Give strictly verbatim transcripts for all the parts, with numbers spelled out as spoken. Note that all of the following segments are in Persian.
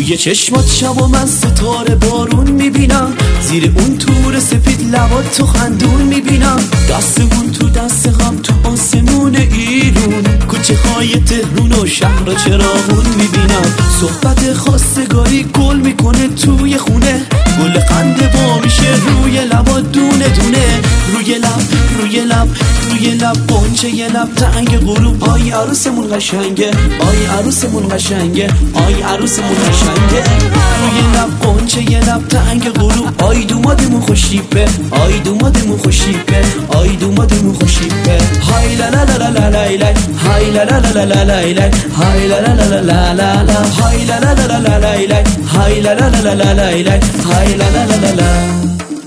توی چشمات شب و من ستاره بارون میبینم، زیر اون تور سپید لبات تو خندون میبینم، دستمون تو دست هم تو آسمون ایرون، کوچه های تهرون و شهر چراغون میبینم. صحبت خواستگاری گل میکنه توی خونه، گل قند با میشه روی لبات دونه دونه، روی لب روی لب روی لب بونچه یه لب تنگ غروب. آی عروسمون قشنگه، آی عروسمون قشنگه، آی عروسمون قشنگه. روی لب بونچه یه لب تنگ غروب. آی دومادمون خوشیپه، آی دومادمون خوشیپه، آی دومادمون خوشیپه. های لا لا لا لا لا لا، های لا لا لا لا لا لا، های لا لا لا لا لا لا، های لا لا لا لا لا لا، های لا لا لا لا لا لا، های لا لا لا لا.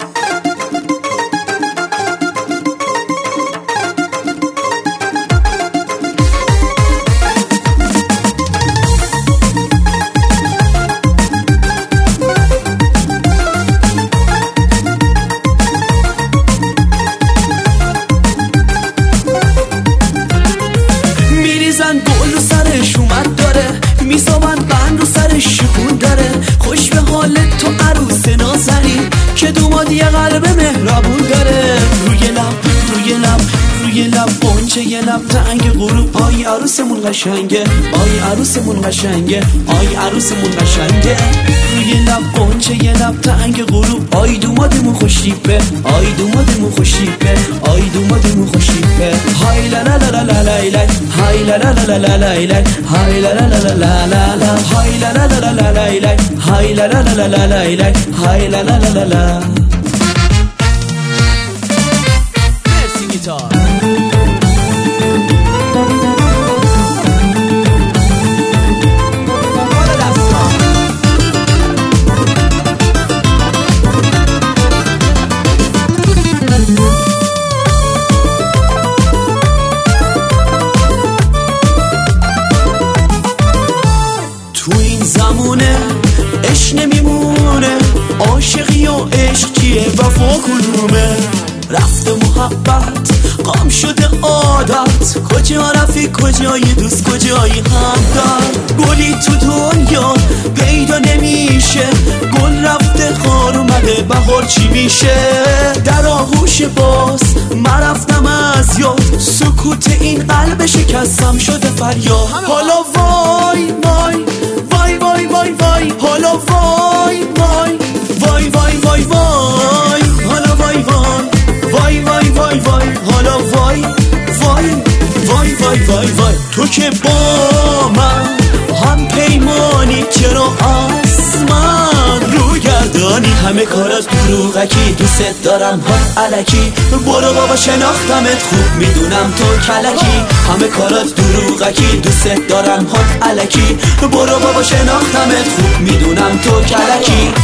گل رو سرش اومد داره، میسابن بند رو سرش شکون داره. خوش به حال تو عروس نازنین که دوماد یه قلب مهربون داره. روی لب روی لب روی لب بونچه یه لب تنگ غروب. آی عروسمون قشنگه، آی عروسمون قشنگه، آی عروسمون قشنگه. روی لب بونچه یه لب تنگ غروب. آی دومادمون خوشیپه، آی دومادمون خوشیپه، آی دومادمون خوشیپه. های لا لا لا لا لا لا، های لا لا لا لا لا لا، های لا لا لا لا لا لا، های لا لا لا لا لا لا، های لا لا لا لا لا لا، های لا لا لا لا. مرسی گیتار. تو این زمونه عشق نمیمونه، عاشقی و عشق چیه وفا کدومه؟ رفته محبت قام شده عادت، کجا رفی کجای دوست کجای همدرد؟ گلی تو دنیا پیدا نمیشه، گل رفته خار اومده بهار چی میشه؟ در آغوش باز من رفتم از یاد، سکوت این قلب شکستم شده فریاد. حالا وای وای وای وای وای وای، حالا وای وای وای وای وای وای، حالا وای وای وای وای وای وای، حالا وای وای وای وای وای وای. تو که با من هم پیمانی، چرا از من رو گردانی؟ همه کارات دروغکی، دوست دارم ها الکی، برو بابا شناختمت خوب میدونم تو کلکی. همه کارات دروغکی، دوست دارم ها الکی، برو بابا شناختمت خوب میدونم تو کلکی.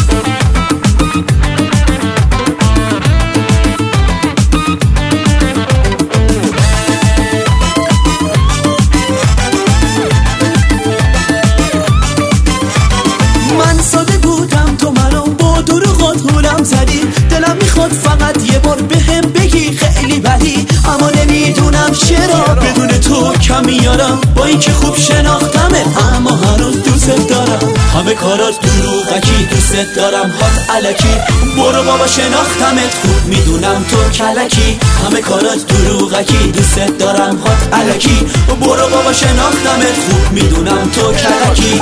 دلم میخواد فقط یه بار بهم بگی خیلی بدی، اما نمیدونم چرا بدون تو کم میارم. با اینکه خوب شناختمه اما هنوز دوست دارم. همه کارات دروغکی، دوست دارم هات الکی، برو بابا شناختمت خوب میدونم تو کلکی. همه کارات دروغکی، دوست دارم هات الکی، برو بابا شناختمت خوب میدونم تو کلکی.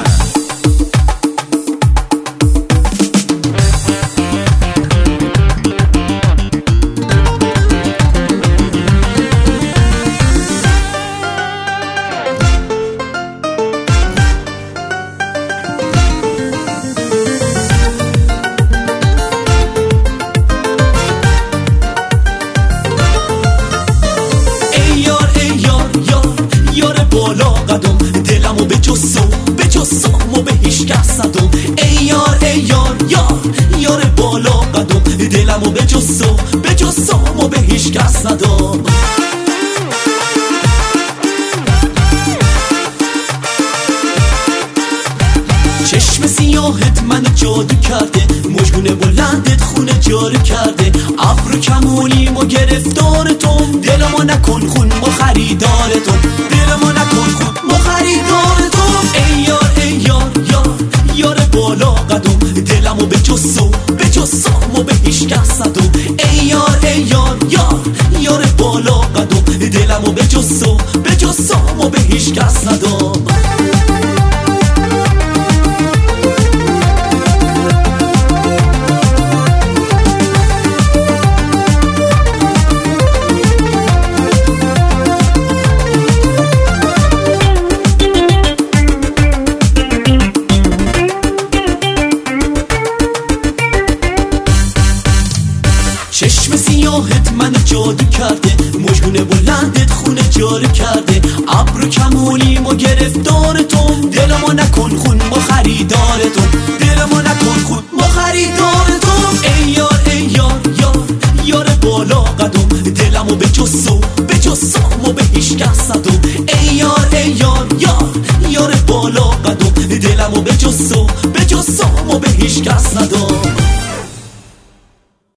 دلمو به جسو به جسامو به هیچ کس ندم. ای یار ای یار یار یار بالا قدم، دلمو به جسو به جسامو به هیچ کس ندم. چشم سیاهت من جادو کرده، مژگون بلندت خونه جارو کرده، ابرو کمونیم و گرفتار توم، دلمو نکن خون ما خریدار توم، دلمو نکن خون ما خریدار توم. ای یار ای یار یار یار هیچ کس ندام. چشم سیاهت من جادو کرده، مژگون بلندت خونه جارو کرده، ابرو کمونیم و گرفتار توم، دلمو نکن خون ما خریدار توم، دلمو نکن خون ما خریدار توم. ای یار ای یار یار یار بالا قدم، دلمو به جسو به جسامو به هیچ کس ندم. ای یار ای یار یار یار بالا قدم، دلمو به جسو به جسامو به هیچ کس ندم.